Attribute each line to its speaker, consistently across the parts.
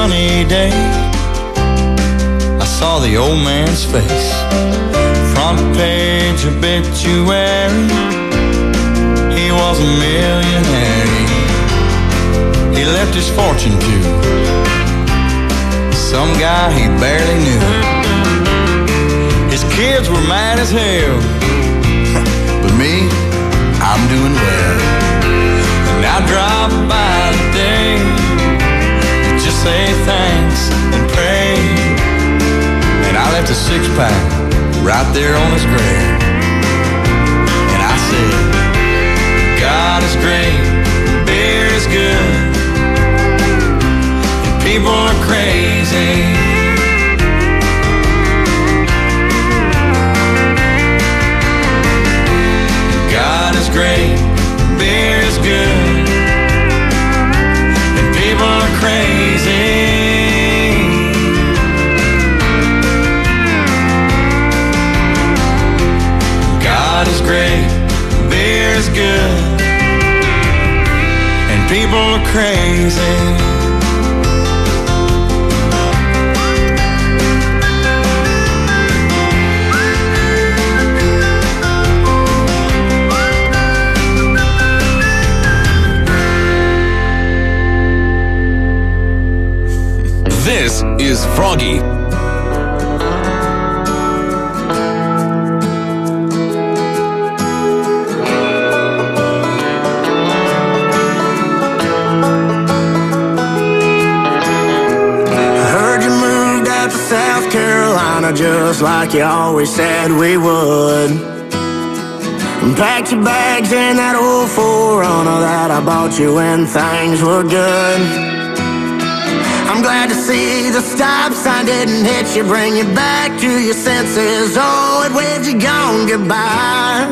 Speaker 1: sunny day, I saw the old man's face. Front page obituary, he was a millionaire. He left his fortune to some guy he barely knew. His kids were mad as hell, but me, I'm doing well. And I drive by today, just say thanks and pray. And I left a six-pack right there on his grave. And I said, God is great, beer is good, and people are crazy. God is great, beer is good, and people are crazy. God is great, beer is good, and people are crazy.
Speaker 2: This is Froggy.
Speaker 3: South Carolina, just like you always said we would. And packed your bags in that old 4Runner that I bought you when things were good. I'm glad to see the stop sign didn't hit you, bring you back to your senses. Oh, it waved you gone goodbye.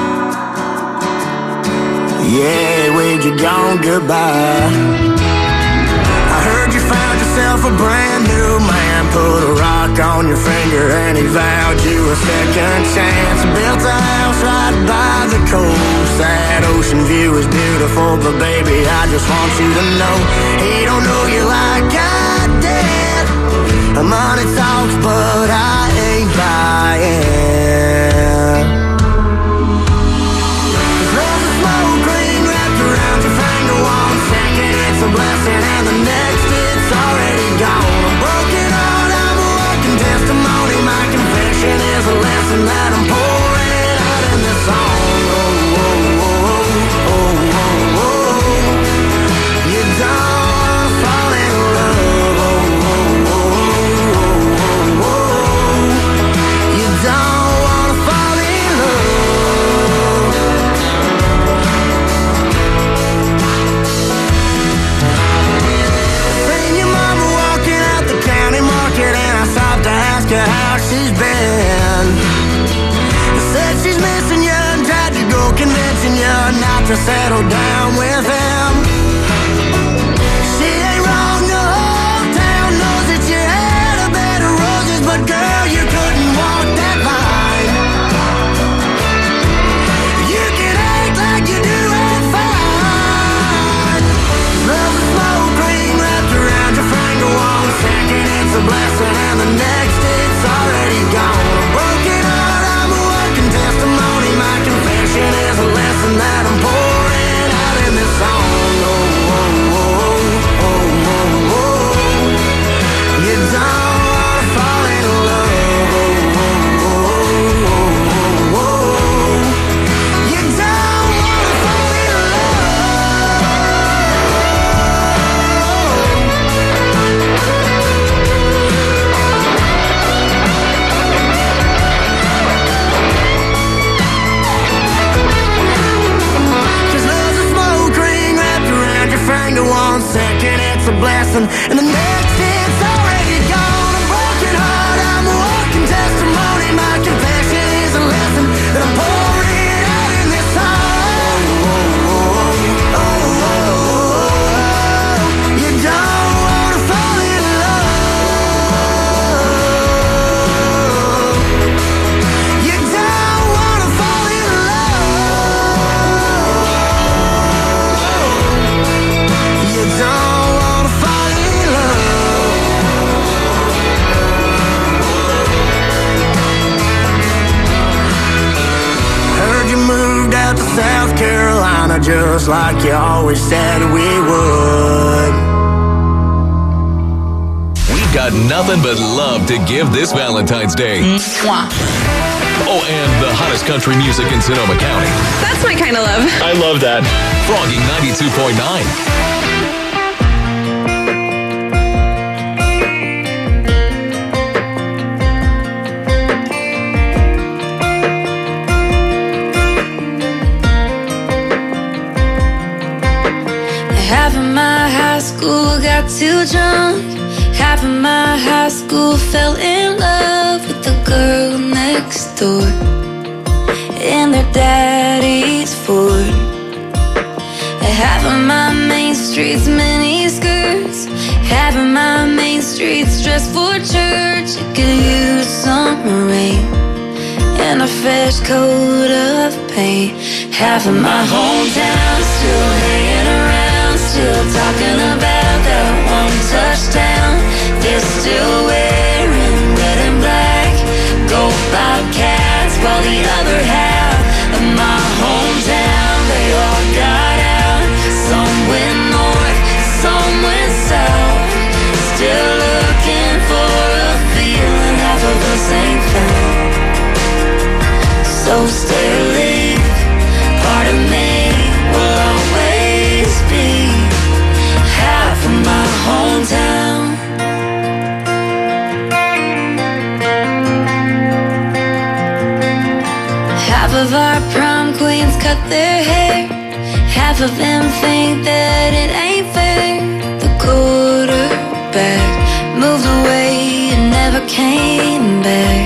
Speaker 3: Yeah, it waved you gone goodbye. I heard you found yourself a brand new man, put a rock on your finger and he vowed you a second chance. Built a house right by the coast. That ocean view is beautiful, but baby, I just want you to know he don't know you like I did. Money talks, but I ain't buying. There's a smoke ring wrapped around your finger. 1 second it's a blessing and the next it's already gone. A broken heart, I'm a walking testimony. My confession is a lesson that I'm pouring out in this song. Oh, oh, oh, oh, oh, oh. You don't fall in love. Oh, oh, oh, oh, oh. You don't wanna fall in love. Seen your mama walking out the county market, and I stopped to ask her how she's been. Said she's missing you and tried to go convincing you not to settle down with him. She ain't wrong, the whole town knows that you had a bed of roses, but girl, you couldn't walk that line. You can act like you do it fine. Love a smoke ring wrapped around your finger. 1 second it's a blessing and the next it's already gone. A broken heart, I'm a walking testimony. My confession is a lesson that I'm pouring out in this song. Oh, oh, oh, oh, oh, oh. You don't wanna fall in love. Oh, oh, oh, oh, oh, oh. You don't wanna fall in Cause love's a smoke ring wrapped around your finger. 1 second it's a blessing and the next it's already gone. A broken heart, I'm a walking testimony. My confession is a lesson that I'm pouring out in this song. Oh, oh, oh, oh, oh. You don't wanna fall in love. You don't wanna fall in love. You don't wanna fall in love. just like you always said we would.
Speaker 2: We've got nothing but love to give this Valentine's Day. Oh, and the hottest country music in Sonoma County.
Speaker 4: That's my kind of love.
Speaker 5: I love that.
Speaker 2: Froggy 92.9.
Speaker 6: Half of my high school got too drunk. Half of my high school fell in love with the girl next door in their daddy's Ford. Half of my main street's mini skirts. Half of my main street's dressed for church. It could use some rain and a fresh coat of paint. Half of my hometown still hanging around, still talking about that one touchdown. They're still wearing red and black, go Bobcats, while the other half of my hometown, they all got out. Some went north, some went south, still looking for a feeling half of us ain't found. So stay or leave, part of me will always be half of my hometown. Half of our prom queens cut their hair. Half of them think that it ain't fair. The quarterback moved away and never came back.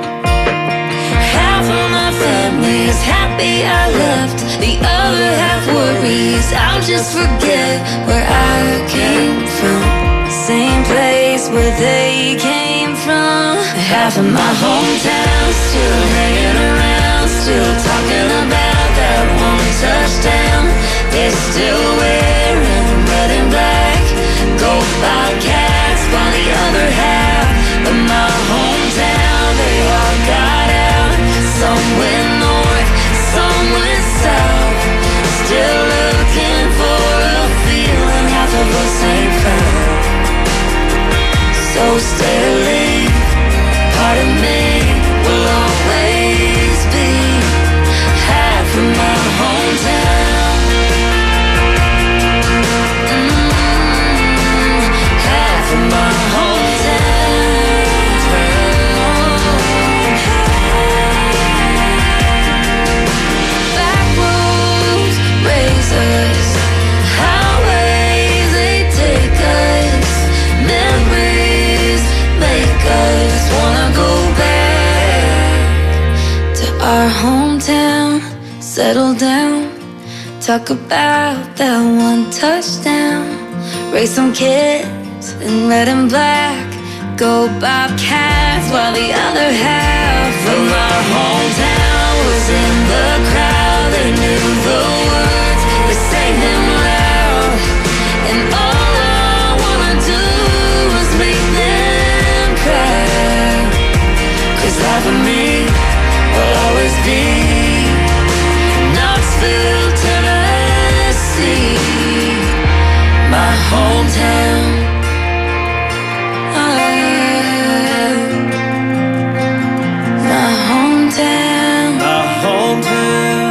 Speaker 6: Half of my family is happy I left. The other half worries I'll just forget where I came from. Same place where they came from. Half of my hometown still hanging around, still talking about that one touchdown. They're still wearing red and black, go Bobcats, while the other half of my hometown, they all got out. Some went north, some went south, still looking for a feeling half of us ain't found. So stay or leave, part of me will always be half of my hometown. Half of my hometown. Back roads raise us, highways they take us, memories make us wanna go back to our hometown, settle down, talk about that one touchdown, raise some kids in red and black, go Bobcats, while the other half of my hometown was in the crowd. They knew the words, they sang them loud, and all I wanna do is make them cry. 'Cause half of me will always be Knoxville, Tennessee, my hometown. My hometown.
Speaker 3: My hometown.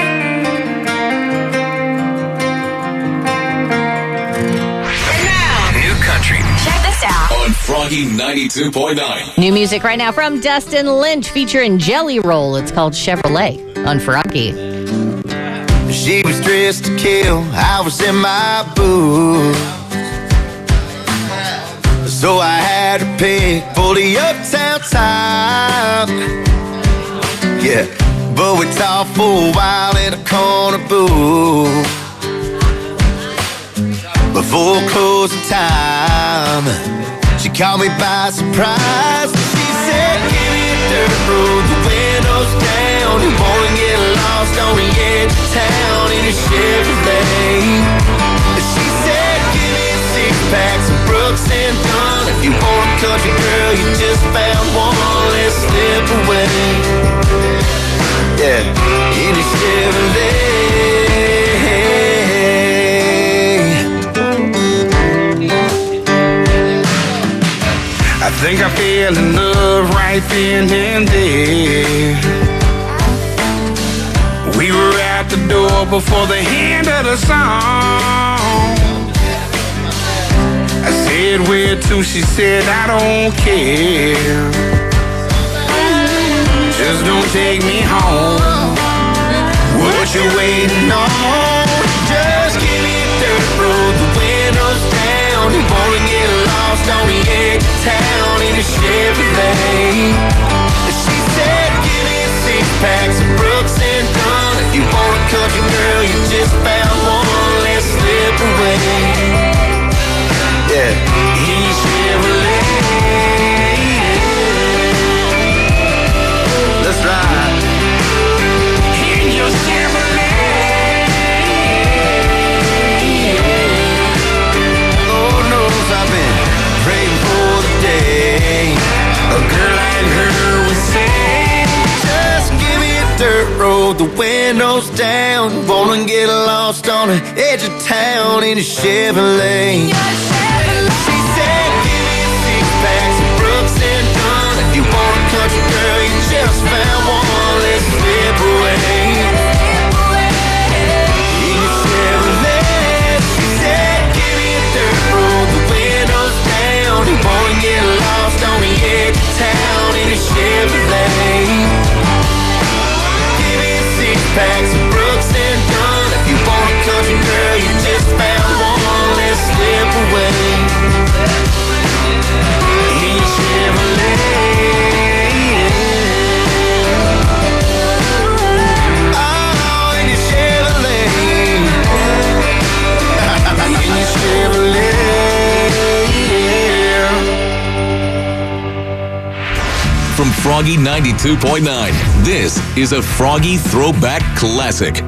Speaker 2: New country
Speaker 7: Check this out.
Speaker 2: on Froggy 92.9.
Speaker 7: New music right now from Dustin Lynch featuring Jelly Roll. It's called Chevrolet on Froggy.
Speaker 1: She was dressed to kill, I was in my booth. So I had to pick for the uptown top. Yeah, but we talked for a while in a corner booth. Before closing time, she caught me by surprise. She said, give me a dirt road, the windows down. You wanna get lost on the edge of town in a Chevrolet. She said, give me a six-pack, some Brooks and Dunn. If you want a country girl, you just found one, let's slip away. Yeah, in a Chevrolet.
Speaker 4: Think I fell in love right then and there. We were at the door before the end of the song. I said, where to? She said, I don't care. Just don't take me home. What you waiting on? Just give me a dirt road, the windows down. You wanna get lost on the edge of town in a Chevrolet. She said, give me a six-pack of Brooks and Dunn. If you want a country girl, you just found one. Let's slip away. Yeah, he's Chevrolet. Let's ride in your Chevrolet. Lord knows I've been praying for the day a girl like her would say, just give me a dirt road, the windows down. Wanna get lost on the edge of town in a Chevrolet. She said, give me a six-pack of Brooks and Dunn. If you want a country girl, you just found one. Let's slip away in your Chevrolet. She said, give me a dirt road, the windows down. You wanna get lost on the edge of town in a Chevrolet. Give me a six-pack of Brooks and Dunn. If you want a country girl, you just found one. Let's slip away in your Chevrolet. Oh, in your Chevrolet. In your Chevrolet.
Speaker 2: From Froggy 92.9, this is a Froggy Throwback Classic.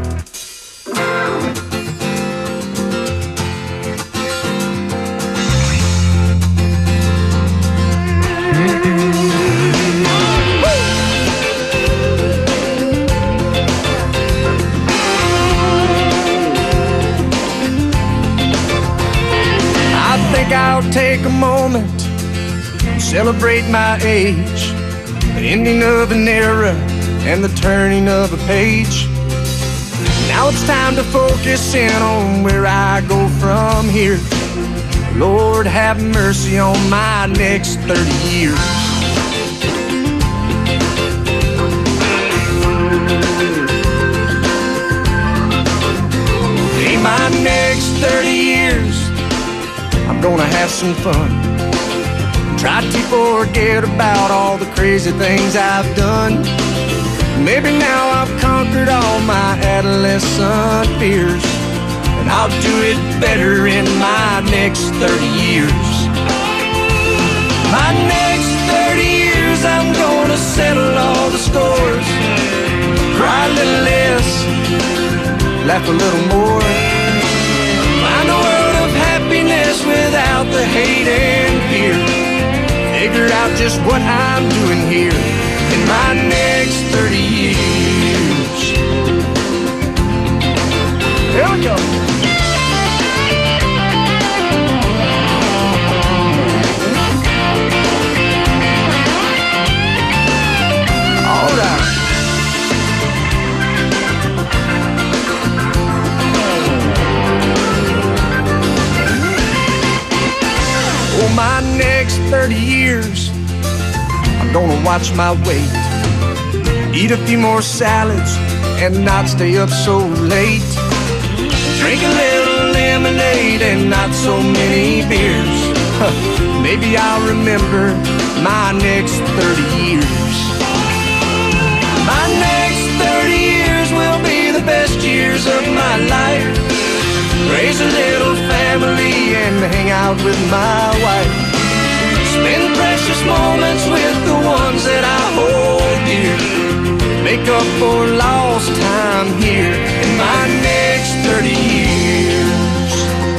Speaker 5: I think I'll take a moment to celebrate my age, the ending of an era and the turning of a page. Now it's time to focus in on where I go from here. Lord, have mercy on my next 30 years. In my next 30 years, I'm gonna have some fun. Try to forget about all the crazy things I've done. Maybe now I've conquered all my adolescent fears, and I'll do it better in my next 30 years. My next 30 years, I'm gonna settle all the scores, cry a little less, laugh a little more, find a world of happiness without the hate and fear. Figure out just what I'm doing here in my next 30 years. Here we go. All right. Oh, my next 30 years, I'm gonna watch my weight, eat a few more salads and not stay up so late, drink a little lemonade and not so many beers. Maybe I'll remember my next 30 years. My next 30 years will be the best years of my life. Raise a little family and hang out with my wife. Spend precious moments with the ones that I hold dear. Make up for lost time here in my next 30 years.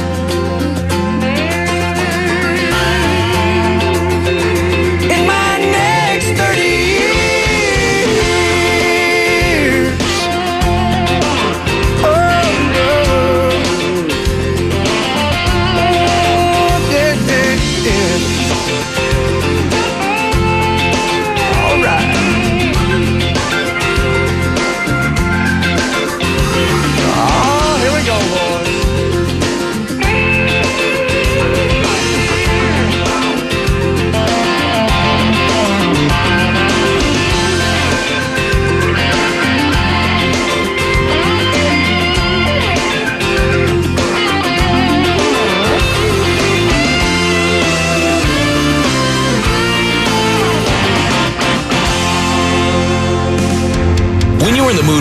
Speaker 5: In my next 30 years. Oh, no. Oh, yeah, yeah, yeah.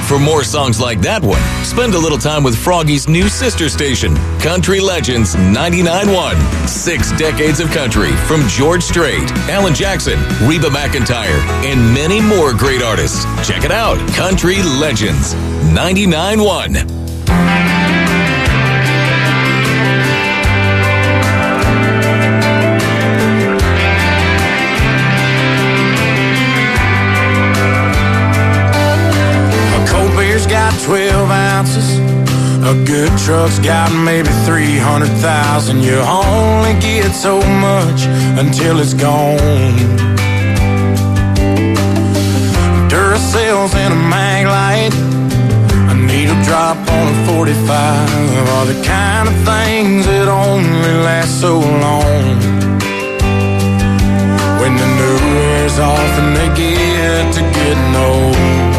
Speaker 2: for more songs like that one, spend a little time with Froggy's new sister station, Country Legends 99.1. 6 decades of country from George Strait, Alan Jackson, Reba McEntire, and many more great artists. Check it out, Country Legends 99.1.
Speaker 4: A cold beer's got 12 ounces. A good truck's got maybe 300,000. You only get so much until it's gone. Duracell's in a mag light, a needle drop on a 45 are the kind of things that only last so long. When the new wears off and they get to getting old,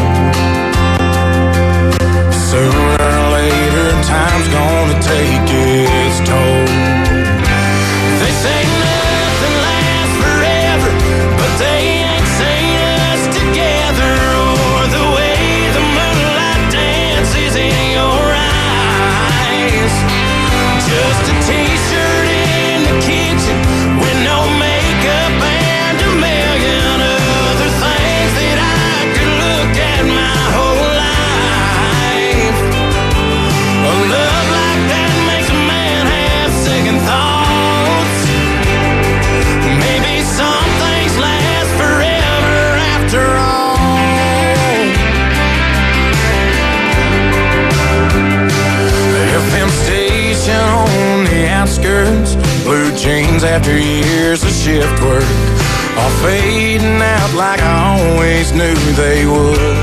Speaker 4: sooner or later time's gonna take its toll. They say nothing lasts forever, but they ain't seen us together, or the way the moonlight dances in your eyes. Just a t-shirt in the kitchen with no makeup and a million other things that I could look at my whole life. A love like that makes a man have second thoughts. Maybe some things last forever after all. The FM station on the outskirts, blue jeans after years of shift work, all fading out like I always knew they would.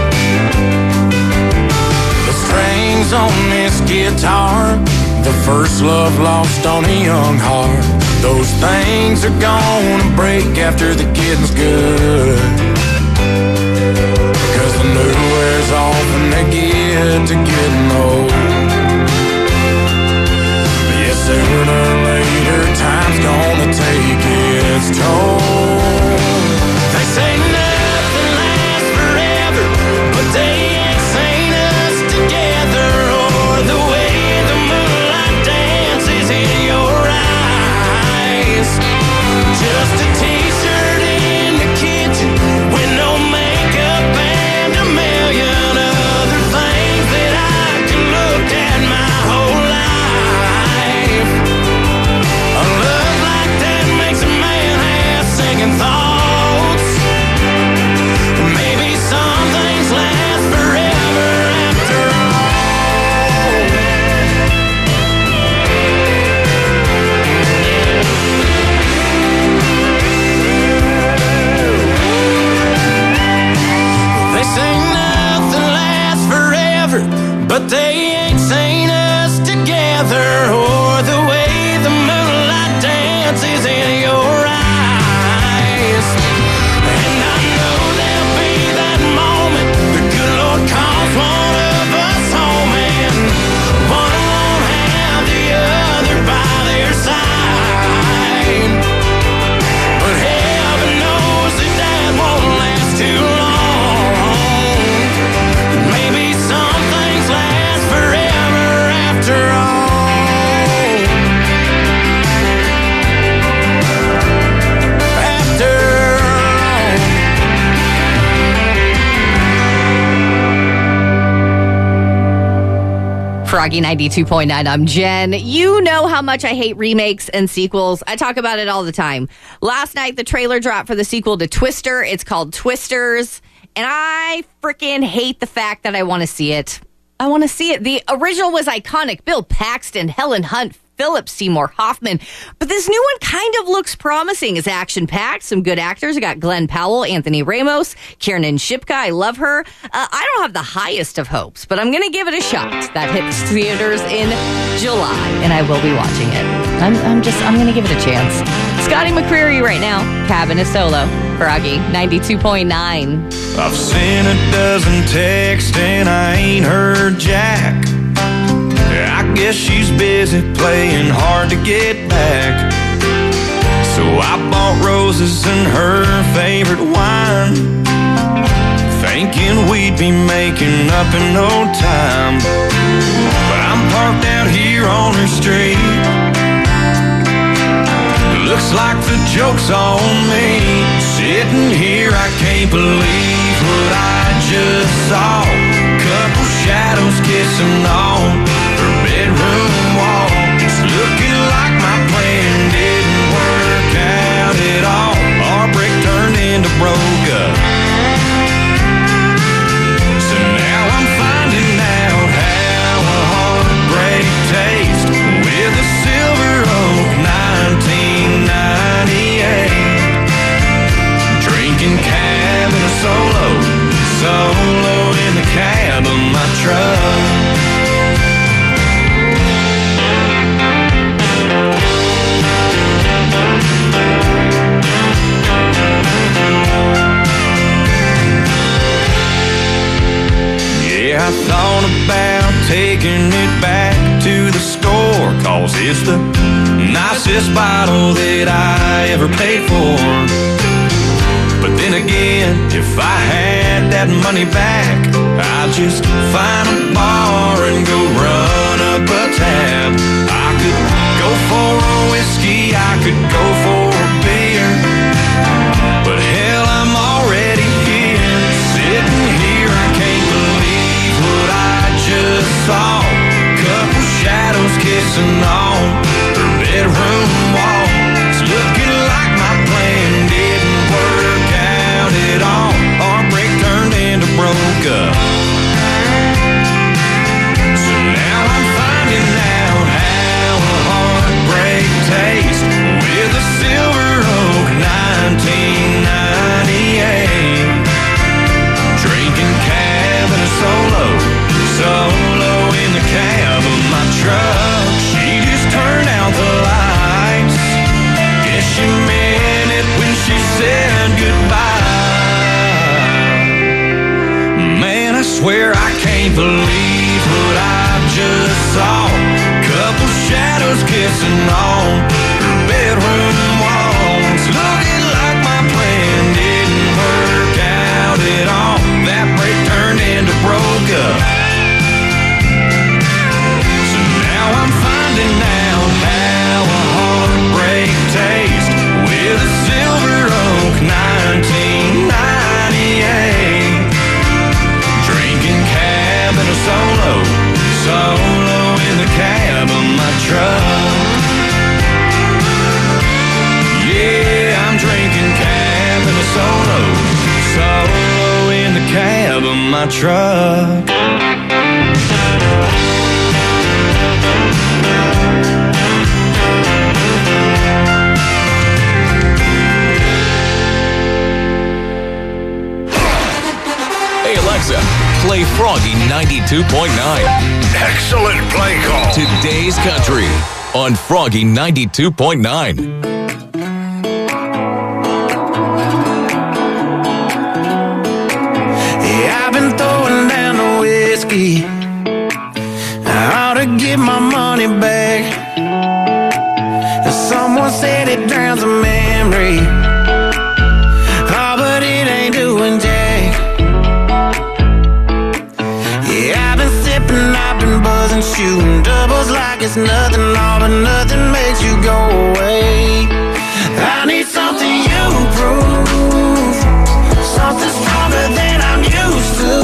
Speaker 4: The strings on this guitar, the first love lost on a young heart, those things are gonna break after the getting's good. Cause the new wears off and they get to getting old. Yeah, sooner or later time's gonna take its toll. They say nothing lasts forever, but they ain't seen us together, or the way the moonlight dances in your eyes. Just a t-shirt in the kitchen with no makeup and a million other things that I can look at my whole life. A love like that makes a man have second thoughts. Maybe some things last forever after all. They say nothing lasts forever, but they ain't seen us together, or the way the moonlight dances in your eyes. And I know there'll be that moment the good Lord calls one of us home, and one won't have the other by their side. But heaven knows that won't last too long. Maybe some things last forever after all. After all.
Speaker 7: Froggy 92.9, I'm Jen. You know how much I hate remakes and sequels. I talk about it all the time. Last night, the trailer dropped for the sequel to Twister. It's called Twisters. And I freaking hate the fact that I want to see it. I want to see it. The original was iconic. Bill Paxton, Helen Hunt, Philip Seymour Hoffman. But this new one kind of looks promising. It's action-packed, some good actors. I got Glenn Powell, Anthony Ramos, Kiernan Shipka. I love her. I don't have the highest of hopes, but I'm going to give it a shot. That hits theaters in July, and I will be watching it. I'm going to give it a chance. Scotty McCreery right now. Cabin is solo. Froggy 92.9.
Speaker 4: I've sent a dozen texts and I ain't heard Jack. I guess she's busy playing hard to get back. So I bought roses and her favorite wine, thinking we'd be making up in no time. But I'm parked out here on her street. Looks like the joke's on me. Sitting here, I can't believe what I just saw. Couple shadows kissing on her bedroom wall. It's looking like my plan didn't work out at all. Our break turned into broke up. So now I'm finding out how a heartbreak tastes with a Silver Oak 1998. Drinking cab in a solo in the cab of my truck. Yeah, I thought about taking it back to the store, 'cause it's the nicest bottle that I ever paid for. But then again, if I had that money back, I'd just find a bar and go run up a tab. I could go for a whiskey, I could go for a beer, but hell, I'm already here. Sitting here, I can't believe what I just saw. Couple shadows kissing on her bedroom wall. It's looking like my plan didn't work out at all. Our break turned into broke up. So now I'm finding out how a heartbreak tastes with a Silver Oak 1998. Drinking cab in a solo in the cab of my truck. She just turned out the lights. Guess she meant it when she said goodbye. Man, I swear I can't believe what I just saw. Couple shadows kissing on her bedroom walls. Looking like my plan didn't work out at all. That break turned into broke up. So now I'm finding out how a heartbreak tastes with a Silver Oak 1998. Drinking cab in a solo in the cab of my truck. Yeah, I'm drinking cab in a solo in the cab of my truck.
Speaker 2: Hey Alexa, play Froggy 92.9.
Speaker 8: Excellent play call.
Speaker 2: Today's Country on Froggy 92.9.
Speaker 4: Yeah, I've been throwing down the whiskey. I ought to get my money back. Someone said it drowns a memory. Oh, but it ain't doing jack. Yeah, I've been sipping, I've been buzzing, shooting doubles like it's nothing, all but nothing makes you go away. I need something you prove, something stronger than I'm used to.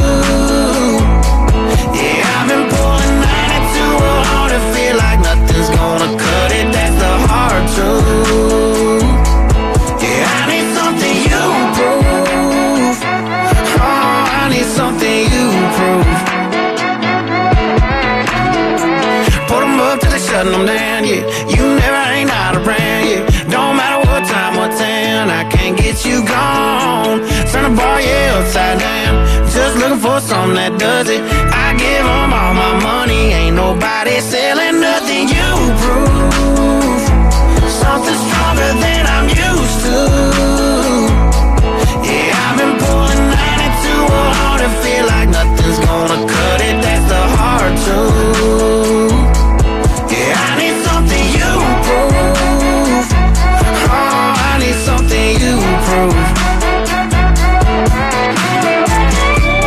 Speaker 4: Yeah, I've been pulling 92 hard and feel like nothing's gonna cut it, that's the hard truth. Yeah, I need something you prove. Oh, I need something you prove. Put them up till they shutting them down, yeah. You never ain't out of brand, yeah. Don't matter what time, what town, I can't get you gone. Turn the bar, yeah, upside down. Just looking for something that does it. I give them all my money, ain't nobody selling nothing. You prove something stronger than I'm used to. Yeah, I've been pulling 92 hard and feel like nothing's gonna cut it, that's the hard truth. Yeah, I need something you prove. Oh, I need something you prove.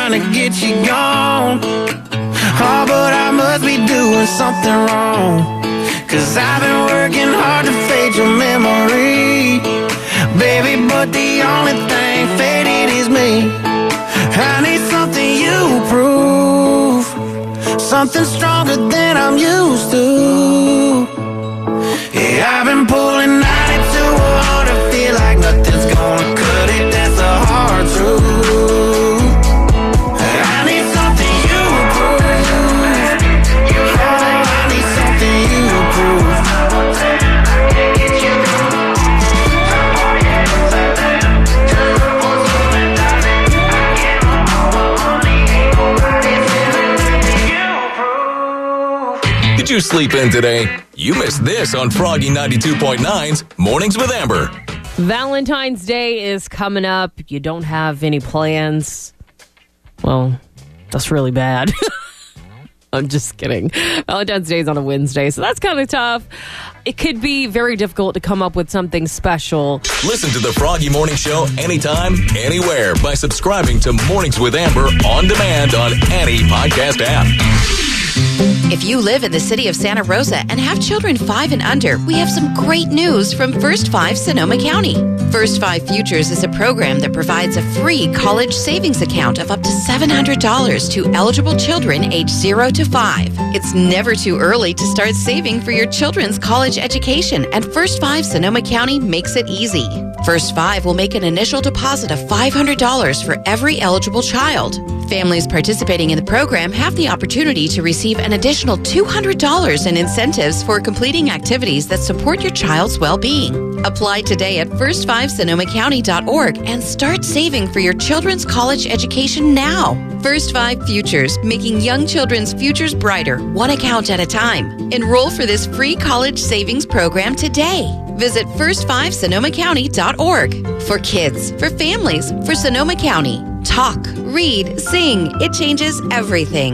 Speaker 4: trying to get you gone. Oh, but I must be doing something wrong, 'cause I've been working hard to fade your memory, baby, but the only thing fading is me. I need something you prove, something stronger than I'm used to. Yeah, I've been pulling 92 on to feel like nothing's gonna cut it. That's a hard truth. I need something you prove. Oh, I need something you prove.
Speaker 2: Did you sleep in today? You missed this on Froggy 92.9's Mornings with Amber.
Speaker 9: Valentine's Day is coming up. You don't have any plans. Well, that's really bad. I'm just kidding. Valentine's Day is on a Wednesday, so that's kind of tough. It could be very difficult to come up with something special.
Speaker 2: Listen to the Froggy Morning Show anytime, anywhere by subscribing to Mornings with Amber on demand on any podcast app.
Speaker 10: If you live in the city of Santa Rosa and have children 5 and under, we have some great news from First 5 Sonoma County. First 5 Futures is a program that provides a free college savings account of up to $700 to eligible children age 0 to 5. It's never too early to start saving for your children's college education, and First 5 Sonoma County makes it easy. First 5 will make an initial deposit of $500 for every eligible child. Families participating in the program have the opportunity to receive an additional $200 in incentives for completing activities that support your child's well-being. Apply today at first5sonomacounty.org and start saving for your children's college education now. First 5 Futures, making young children's futures brighter, one account at a time. Enroll for this free college savings program today. Visit first5sonomacounty.org. For kids, for families, for Sonoma County. Talk, read, sing. It changes everything.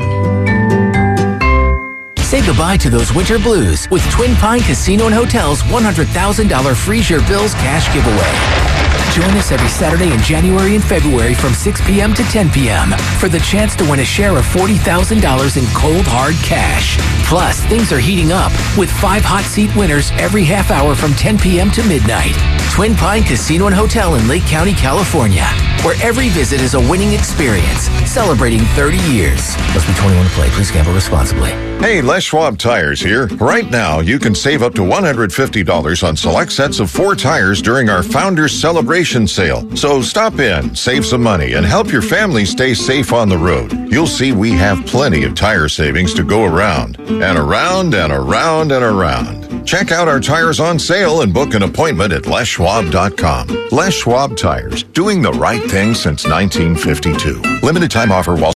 Speaker 11: Say goodbye to those winter blues with Twin Pine Casino and Hotel's $100,000 Freeze Your Bills cash giveaway. Join us every Saturday in January and February from 6 p.m. to 10 p.m. for the chance to win a share of $40,000 in cold, hard cash. Plus, things are heating up with 5 hot seat winners every half hour from 10 p.m. to midnight. Twin Pine Casino and Hotel in Lake County, California, where every visit is a winning experience, celebrating 30 years. Must be 21 to play. Please gamble responsibly.
Speaker 8: Hey, Les Schwab Tires here. Right now, you can save up to $150 on select sets of 4 tires during our Founders Celebration Sale. So stop in, save some money, and help your family stay safe on the road. You'll see we have plenty of tire savings to go around, and around, and around, and around. Check out our tires on sale and book an appointment at leschwab.com. Les Schwab Tires, doing the right thing since 1952. Limited time offer while